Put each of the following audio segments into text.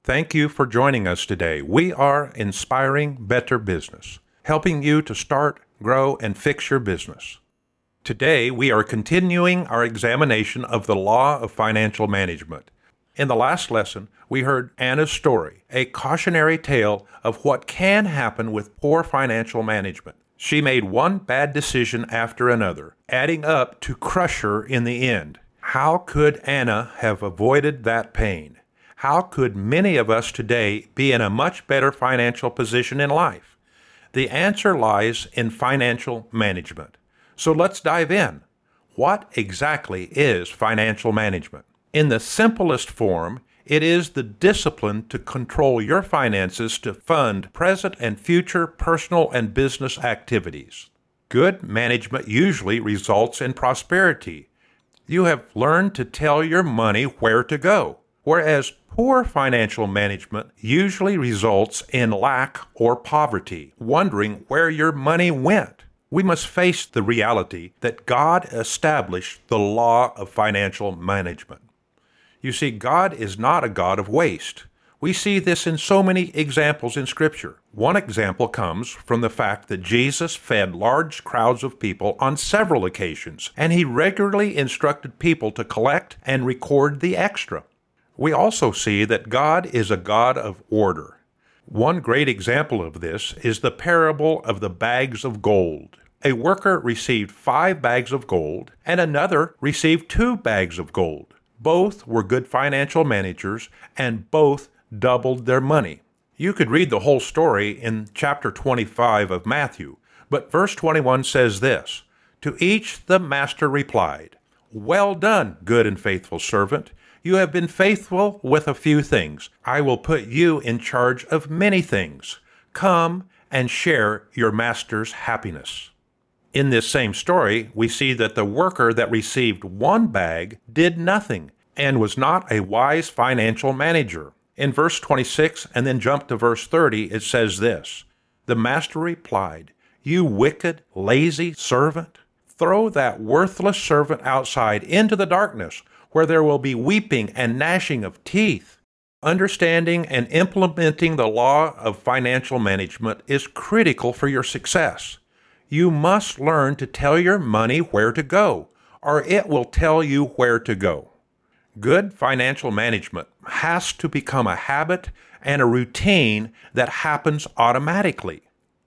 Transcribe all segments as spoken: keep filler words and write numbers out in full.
Thank you for joining us today. We are Inspiring Better Business, helping you to start, grow, and fix your business. Today, we are continuing our examination of the law of financial management. In the last lesson, we heard Anna's story, a cautionary tale of what can happen with poor financial management. She made one bad decision after another, adding up to crush her in the end. How could Anna have avoided that pain? How could many of us today be in a much better financial position in life? The answer lies in financial management. So let's dive in. What exactly is financial management? In the simplest form, it is the discipline to control your finances to fund present and future personal and business activities. Good management usually results in prosperity. You have learned to tell your money where to go, whereas poor financial management usually results in lack or poverty, wondering where your money went. We must face the reality that God established the law of financial management. You see, God is not a God of waste. We see this in so many examples in Scripture. One example comes from the fact that Jesus fed large crowds of people on several occasions, and he regularly instructed people to collect and record the extra. We also see that God is a God of order. One great example of this is the parable of the bags of gold. A worker received five bags of gold, and another received two bags of gold. Both were good financial managers, and both doubled their money. You could read the whole story in chapter twenty-five of Matthew, but verse twenty-one says this, "To each the master replied, 'Well done, good and faithful servant. You have been faithful with a few things. I will put you in charge of many things. Come and share your master's happiness.'" In this same story, we see that the worker that received one bag did nothing and was not a wise financial manager. In verse twenty-six, and then jump to verse thirty, it says this, "The master replied, 'You wicked, lazy servant, throw that worthless servant outside into the darkness, where there will be weeping and gnashing of teeth.'" Understanding and implementing the law of financial management is critical for your success. You must learn to tell your money where to go, or it will tell you where to go. Good financial management has to become a habit and a routine that happens automatically.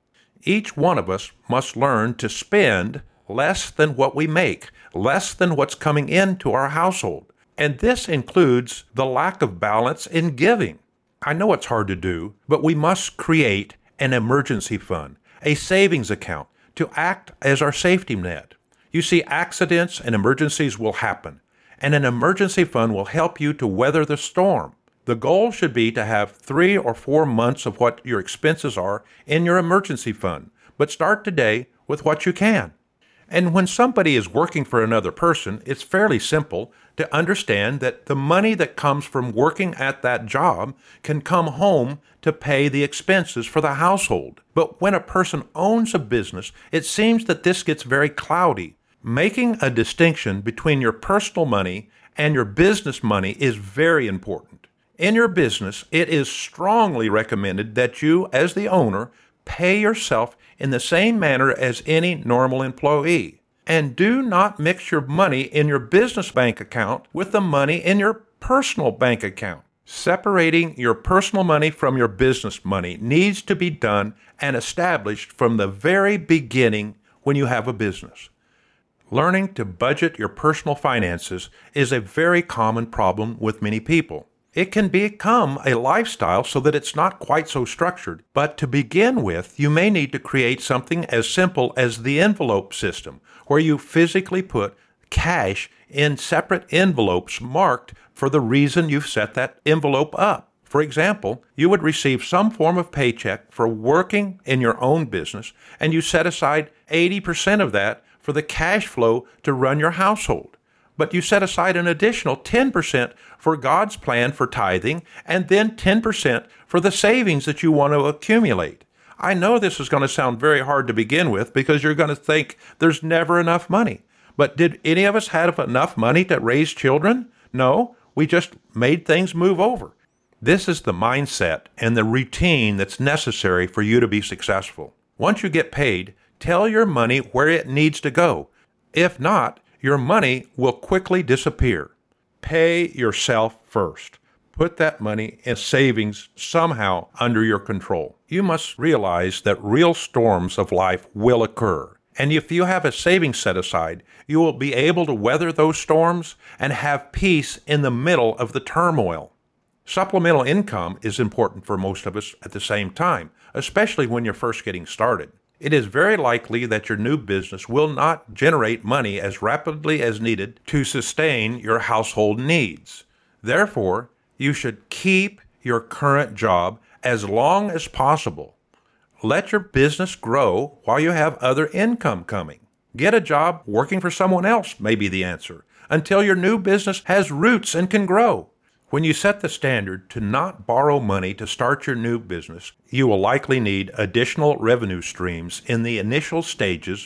Each one of us must learn to spend less than what we make, less than what's coming into our household. And this includes the lack of balance in giving. I know it's hard to do, but we must create an emergency fund, a savings account, to act as our safety net. You see, accidents and emergencies will happen, and an emergency fund will help you to weather the storm. The goal should be to have three or four months of what your expenses are in your emergency fund, but start today with what you can. And when somebody is working for another person, it's fairly simple to understand that the money that comes from working at that job can come home to pay the expenses for the household. But when a person owns a business, it seems that this gets very cloudy. Making a distinction between your personal money and your business money is very important. In your business, it is strongly recommended that you, as the owner, pay yourself in the same manner as any normal employee. And do not mix your money in your business bank account with the money in your personal bank account. Separating your personal money from your business money needs to be done and established from the very beginning when you have a business. Learning to budget your personal finances is a very common problem with many people. It can become a lifestyle so that it's not quite so structured, but to begin with, you may need to create something as simple as the envelope system, where you physically put cash in separate envelopes marked for the reason you've set that envelope up. For example, you would receive some form of paycheck for working in your own business, and you set aside eighty percent of that for the cash flow to run your household. But you set aside an additional ten percent for God's plan for tithing, and then ten percent for the savings that you want to accumulate. I know this is going to sound very hard to begin with because you're going to think there's never enough money. But did any of us have enough money to raise children? No, we just made things move over. This is the mindset and the routine that's necessary for you to be successful. Once you get paid, tell your money where it needs to go. If not, your money will quickly disappear. Pay yourself first. Put that money in savings somehow under your control. You must realize that real storms of life will occur. And if you have a savings set aside, you will be able to weather those storms and have peace in the middle of the turmoil. Supplemental income is important for most of us at the same time, especially when you're first getting started. It is very likely that your new business will not generate money as rapidly as needed to sustain your household needs. Therefore, you should keep your current job as long as possible. Let your business grow while you have other income coming. Get a job working for someone else may be the answer, until your new business has roots and can grow. When you set the standard to not borrow money to start your new business, you will likely need additional revenue streams in the initial stages.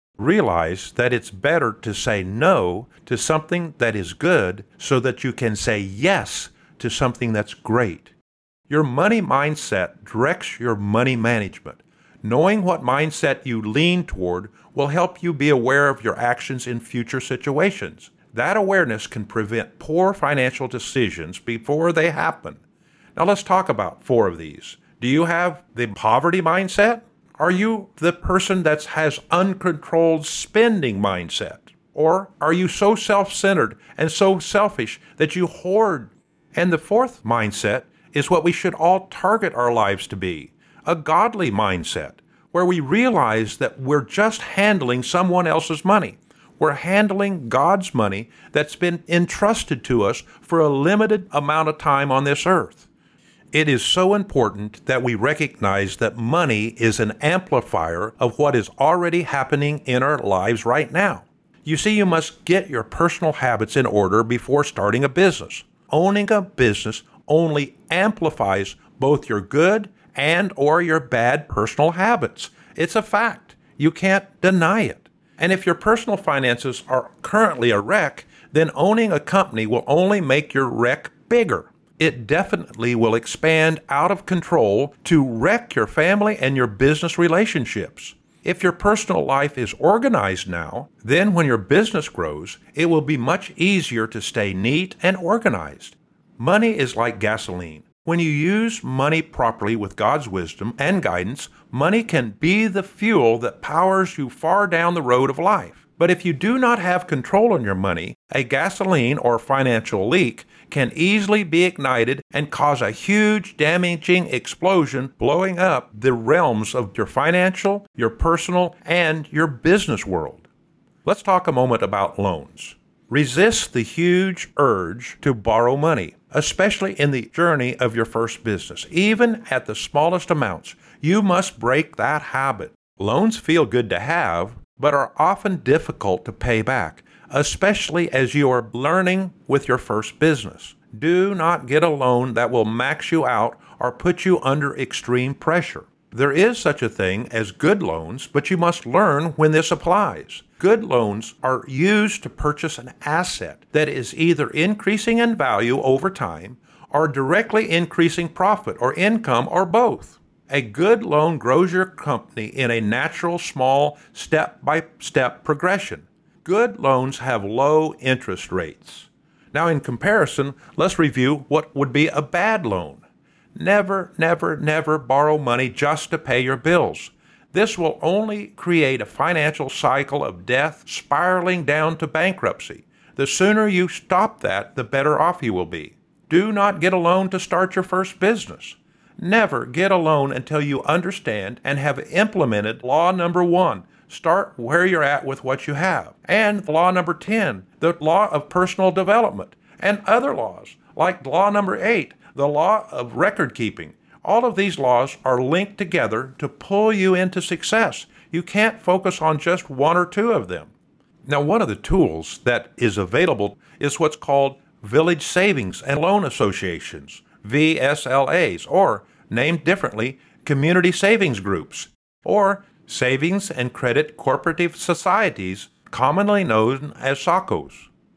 Realize that it's better to say no to something that is good so that you can say yes to something that's great. Your money mindset directs your money management. Knowing what mindset you lean toward will help you be aware of your actions in future situations. That awareness can prevent poor financial decisions before they happen. Now let's talk about four of these. Do you have the poverty mindset? Are you the person that has uncontrolled spending mindset? Or are you so self-centered and so selfish that you hoard? And the fourth mindset is what we should all target our lives to be, a godly mindset, where we realize that we're just handling someone else's money. We're handling God's money that's been entrusted to us for a limited amount of time on this earth. It is so important that we recognize that money is an amplifier of what is already happening in our lives right now. You see, you must get your personal habits in order before starting a business. Owning a business only amplifies both your good and or your bad personal habits. It's a fact. You can't deny it. And if your personal finances are currently a wreck, then owning a company will only make your wreck bigger. It definitely will expand out of control to wreck your family and your business relationships. If your personal life is organized now, then when your business grows, it will be much easier to stay neat and organized. Money is like gasoline. When you use money properly with God's wisdom and guidance, money can be the fuel that powers you far down the road of life. But if you do not have control on your money, a gasoline or financial leak can easily be ignited and cause a huge damaging explosion, blowing up the realms of your financial, your personal, and your business world. Let's talk a moment about loans. Resist the huge urge to borrow money, especially in the journey of your first business. Even at the smallest amounts, you must break that habit. Loans feel good to have, but are often difficult to pay back, especially as you are learning with your first business. Do not get a loan that will max you out or put you under extreme pressure. There is such a thing as good loans, but you must learn when this applies. Good loans are used to purchase an asset that is either increasing in value over time or directly increasing profit or income or both. A good loan grows your company in a natural, small, step-by-step progression. Good loans have low interest rates. Now, in comparison, let's review what would be a bad loan. Never, never, never borrow money just to pay your bills. This will only create a financial cycle of death spiraling down to bankruptcy. The sooner you stop that, the better off you will be. Do not get a loan to start your first business. Never get a loan until you understand and have implemented law number one. Start where you're at with what you have. And law number ten, the law of personal development, and other laws, like law number eight, the law of record keeping. All of these laws are linked together to pull you into success. You can't focus on just one or two of them. Now, one of the tools that is available is what's called Village Savings and Loan Associations, V S L As, or named differently, Community Savings Groups, or Savings and Credit Cooperative Societies, commonly known as S A C Os.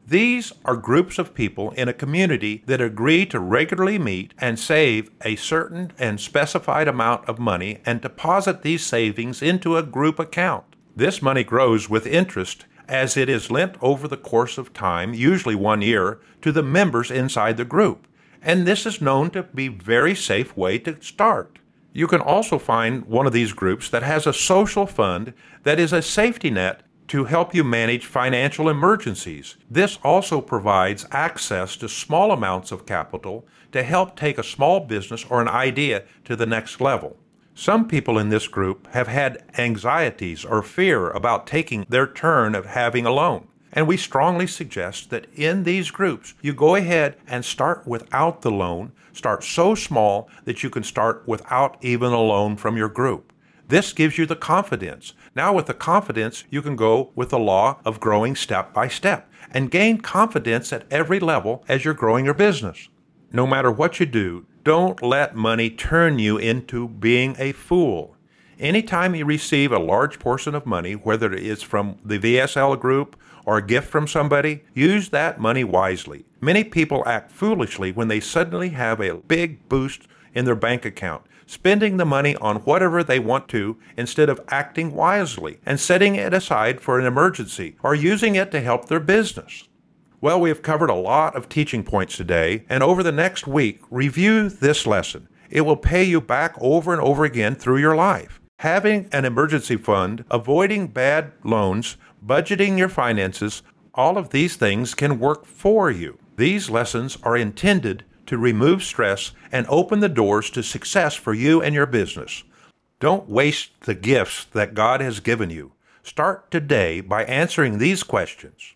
These are groups of people in a community that agree to regularly meet and save a certain and specified amount of money and deposit these savings into a group account. This money grows with interest as it is lent over the course of time, usually one year, to the members inside the group. And this is known to be a very safe way to start. You can also find one of these groups that has a social fund that is a safety net to help you manage financial emergencies. This also provides access to small amounts of capital to help take a small business or an idea to the next level. Some people in this group have had anxieties or fear about taking their turn of having a loan. And we strongly suggest that in these groups, you go ahead and start without the loan. Start so small that you can start without even a loan from your group. This gives you the confidence. Now with the confidence, you can go with the law of growing step by step and gain confidence at every level as you're growing your business. No matter what you do, don't let money turn you into being a fool. Anytime you receive a large portion of money, whether it is from the V S L group or a gift from somebody, use that money wisely. Many people act foolishly when they suddenly have a big boost in their bank account, spending the money on whatever they want to instead of acting wisely and setting it aside for an emergency or using it to help their business. Well, we have covered a lot of teaching points today, and over the next week, review this lesson. It will pay you back over and over again through your life. Having an emergency fund, avoiding bad loans, budgeting your finances, all of these things can work for you. These lessons are intended to remove stress and open the doors to success for you and your business. Don't waste the gifts that God has given you. Start today by answering these questions.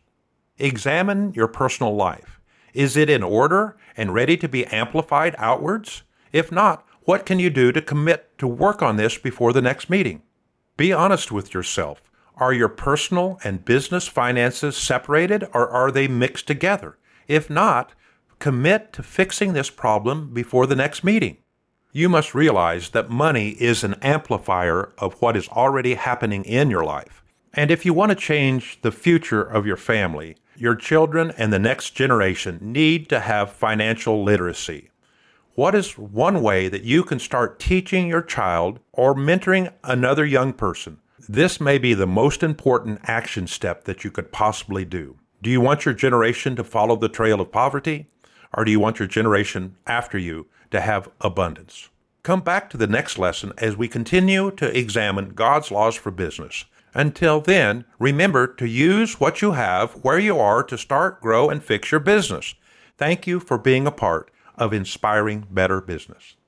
Examine your personal life. Is it in order and ready to be amplified outwards? If not, what can you do to commit to work on this before the next meeting? Be honest with yourself. Are your personal and business finances separated or are they mixed together? If not, commit to fixing this problem before the next meeting. You must realize that money is an amplifier of what is already happening in your life. And if you want to change the future of your family, your children and the next generation need to have financial literacy. What is one way that you can start teaching your child or mentoring another young person? This may be the most important action step that you could possibly do. Do you want your generation to follow the trail of poverty, or do you want your generation after you to have abundance? Come back to the next lesson as we continue to examine God's laws for business. Until then, remember to use what you have where you are to start, grow, and fix your business. Thank you for being a part of Inspiring Better Business.